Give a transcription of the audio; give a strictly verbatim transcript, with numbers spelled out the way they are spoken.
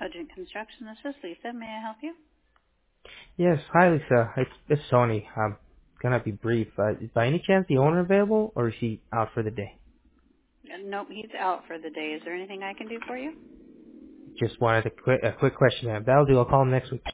Cogent Construction. This is Lisa. May I help you? Yes, hi Lisa. It's, it's Sony. I'm gonna be brief. Uh, is by any chance the owner available, or is he out for the day? Uh, Nope, he's out for the day. Is there anything I can do for you? Just wanted a quick, a quick question, ma'am. That'll do. I'll call him next week.